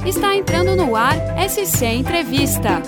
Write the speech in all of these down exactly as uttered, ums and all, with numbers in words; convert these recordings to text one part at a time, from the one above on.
Está entrando no ar S C Entrevista.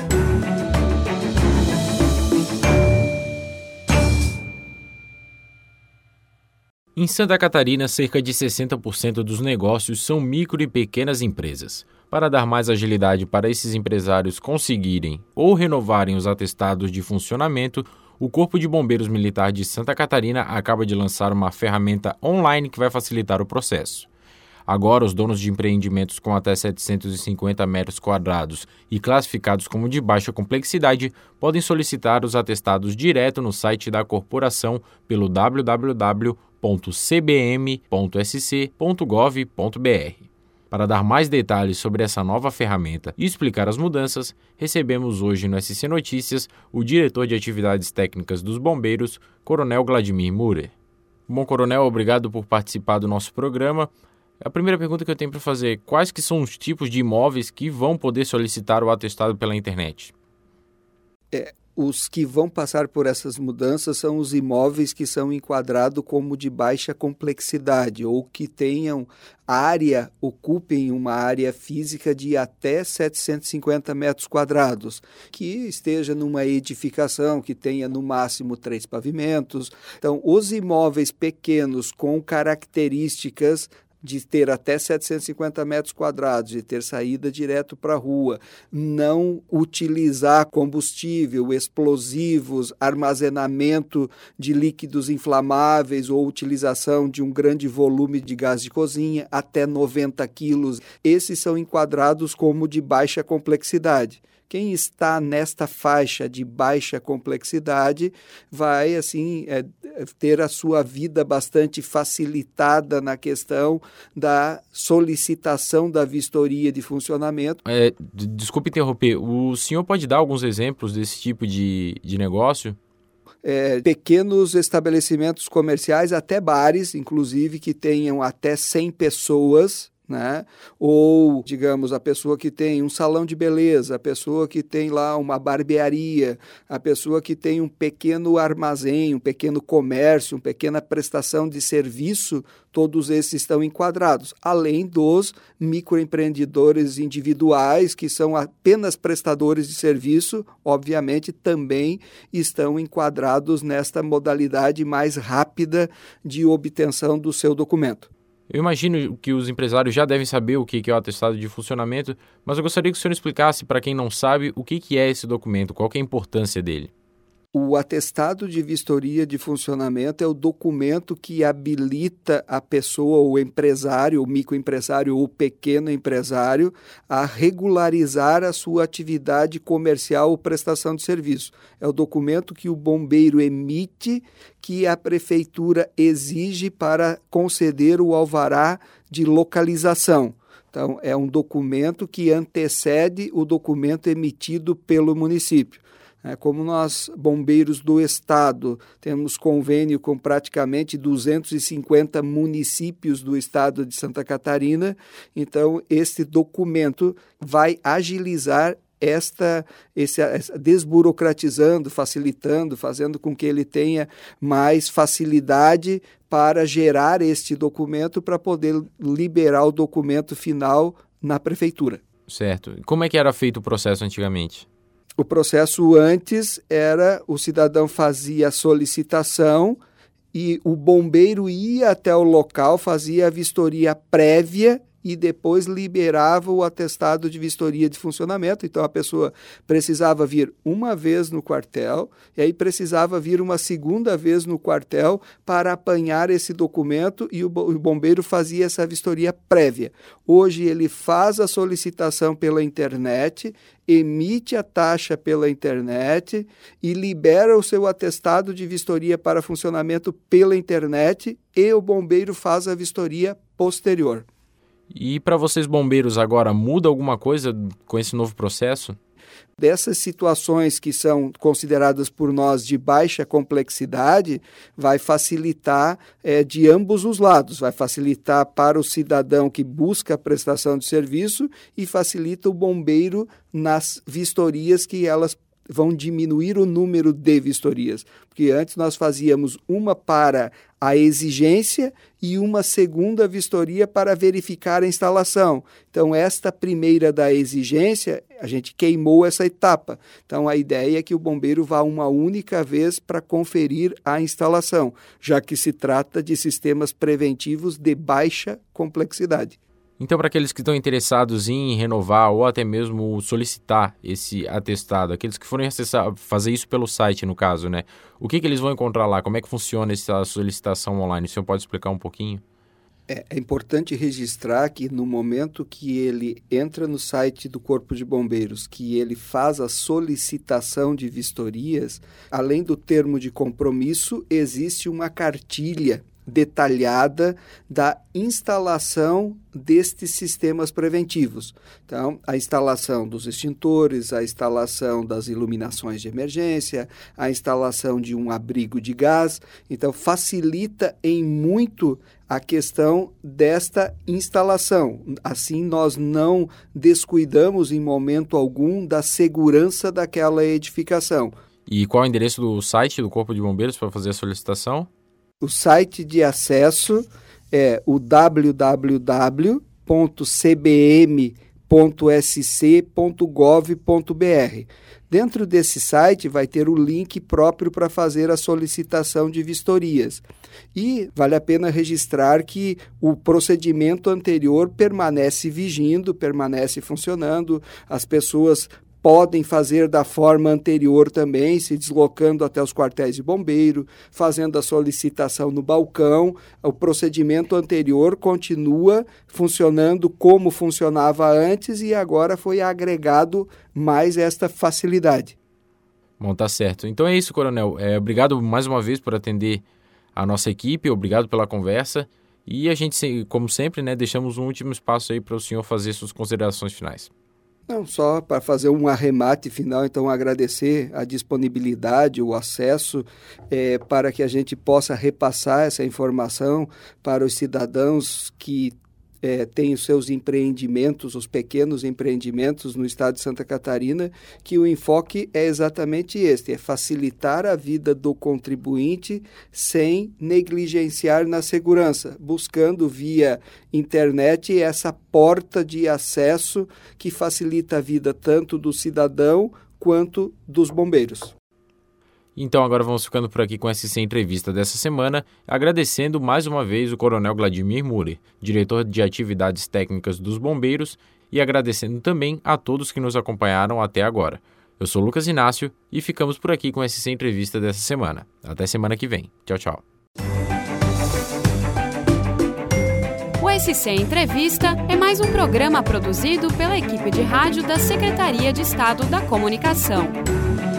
Em Santa Catarina, cerca de sessenta por cento dos negócios são micro e pequenas empresas. Para dar mais agilidade para esses empresários conseguirem ou renovarem os atestados de funcionamento, o Corpo de Bombeiros Militar de Santa Catarina acaba de lançar uma ferramenta online que vai facilitar o processo. Agora, os donos de empreendimentos com até setecentos e cinquenta metros quadrados e classificados como de baixa complexidade podem solicitar os atestados direto no site da corporação pelo w w w ponto c b m ponto s c ponto gov ponto b r. Para dar mais detalhes sobre essa nova ferramenta e explicar as mudanças, recebemos hoje no S C Notícias o diretor de Atividades Técnicas dos Bombeiros, Coronel Vladimir Murer. Bom, Coronel, obrigado por participar do nosso programa. A primeira pergunta que eu tenho para fazer: quais que são os tipos de imóveis que vão poder solicitar o atestado pela internet? É, os que vão passar por essas mudanças são os imóveis que são enquadrados como de baixa complexidade ou que tenham área, ocupem uma área física de até setecentos e cinquenta metros quadrados, que esteja numa edificação que tenha no máximo três pavimentos. Então, os imóveis pequenos com características de ter até setecentos e cinquenta metros quadrados, de ter saída direto para a rua, não utilizar combustível, explosivos, armazenamento de líquidos inflamáveis ou utilização de um grande volume de gás de cozinha, até noventa quilos. Esses são enquadrados como de baixa complexidade. Quem está nesta faixa de baixa complexidade vai, assim, é, ter a sua vida bastante facilitada na questão da solicitação da vistoria de funcionamento. É, desculpe interromper, o senhor pode dar alguns exemplos desse tipo de, de negócio? É, pequenos estabelecimentos comerciais, até bares, inclusive, que tenham até cem pessoas, né? Ou, digamos, a pessoa que tem um salão de beleza, a pessoa que tem lá uma barbearia, a pessoa que tem um pequeno armazém, um pequeno comércio, uma pequena prestação de serviço, todos esses estão enquadrados, além dos microempreendedores individuais, que são apenas prestadores de serviço, obviamente também estão enquadrados nesta modalidade mais rápida de obtenção do seu documento. Eu imagino que os empresários já devem saber o que é o atestado de funcionamento, mas eu gostaria que o senhor explicasse para quem não sabe o que é esse documento, qual que é a importância dele. O atestado de vistoria de funcionamento é o documento que habilita a pessoa, o empresário, o microempresário ou o pequeno empresário a regularizar a sua atividade comercial ou prestação de serviço. É o documento que o bombeiro emite, que a prefeitura exige para conceder o alvará de localização. Então, é um documento que antecede o documento emitido pelo município. É, como nós, bombeiros do estado, temos convênio com praticamente duzentos e cinquenta municípios do estado de Santa Catarina, então este documento vai agilizar esta, esse, desburocratizando, facilitando, fazendo com que ele tenha mais facilidade para gerar este documento para poder liberar o documento final na prefeitura. Certo. Como é que era feito o processo antigamente? O processo antes era o cidadão fazia a solicitação e o bombeiro ia até o local, fazia a vistoria prévia e depois liberava o atestado de vistoria de funcionamento. Então, a pessoa precisava vir uma vez no quartel e aí precisava vir uma segunda vez no quartel para apanhar esse documento e o bombeiro fazia essa vistoria prévia. Hoje, ele faz a solicitação pela internet, emite a taxa pela internet e libera o seu atestado de vistoria para funcionamento pela internet e o bombeiro faz a vistoria posterior. E para vocês bombeiros agora, muda alguma coisa com esse novo processo? Dessas situações que são consideradas por nós de baixa complexidade, vai facilitar é, de ambos os lados, vai facilitar para o cidadão que busca a prestação de serviço e facilita o bombeiro nas vistorias que elas vão diminuir o número de vistorias, porque antes nós fazíamos uma para a exigência e uma segunda vistoria para verificar a instalação. Então, esta primeira da exigência, a gente queimou essa etapa. Então, a ideia é que o bombeiro vá uma única vez para conferir a instalação, já que se trata de sistemas preventivos de baixa complexidade. Então, para aqueles que estão interessados em renovar ou até mesmo solicitar esse atestado, aqueles que forem acessar, fazer isso pelo site, no caso, né? O que, que eles vão encontrar lá? Como é que funciona essa solicitação online? O senhor pode explicar um pouquinho? É, é importante registrar que no momento que ele entra no site do Corpo de Bombeiros, que ele faz a solicitação de vistorias, além do termo de compromisso, existe uma cartilha detalhada da instalação destes sistemas preventivos. Então, a instalação dos extintores, a instalação das iluminações de emergência, a instalação de um abrigo de gás. Então, facilita em muito a questão desta instalação. Assim, nós não descuidamos em momento algum da segurança daquela edificação. E qual é o endereço do site do Corpo de Bombeiros para fazer a solicitação? O site de acesso é o w w w ponto c b m ponto s c ponto gov ponto b r. Dentro desse site vai ter o link próprio para fazer a solicitação de vistorias. E vale a pena registrar que o procedimento anterior permanece vigindo, permanece funcionando, as pessoas podem fazer da forma anterior também, se deslocando até os quartéis de bombeiro, fazendo a solicitação no balcão. O procedimento anterior continua funcionando como funcionava antes e agora foi agregado mais esta facilidade. Bom, tá certo. Então é isso, Coronel. É, obrigado mais uma vez por atender a nossa equipe, obrigado pela conversa. E a gente, como sempre, né, deixamos um último espaço aí para o senhor fazer suas considerações finais. Não, só para fazer um arremate final, então agradecer a disponibilidade, o acesso, é, para que a gente possa repassar essa informação para os cidadãos que é, têm os seus empreendimentos, os pequenos empreendimentos no estado de Santa Catarina, que o enfoque é exatamente este, é facilitar a vida do contribuinte sem negligenciar na segurança, buscando via internet essa porta de acesso que facilita a vida tanto do cidadão quanto dos bombeiros. Então agora vamos ficando por aqui com essa entrevista dessa semana, agradecendo mais uma vez o Coronel Vladimir Murer, diretor de atividades técnicas dos bombeiros, e agradecendo também a todos que nos acompanharam até agora. Eu sou Lucas Inácio e ficamos por aqui com essa entrevista dessa semana. Até semana que vem. Tchau, tchau. O S C Entrevista é mais um programa produzido pela equipe de rádio da Secretaria de Estado da Comunicação.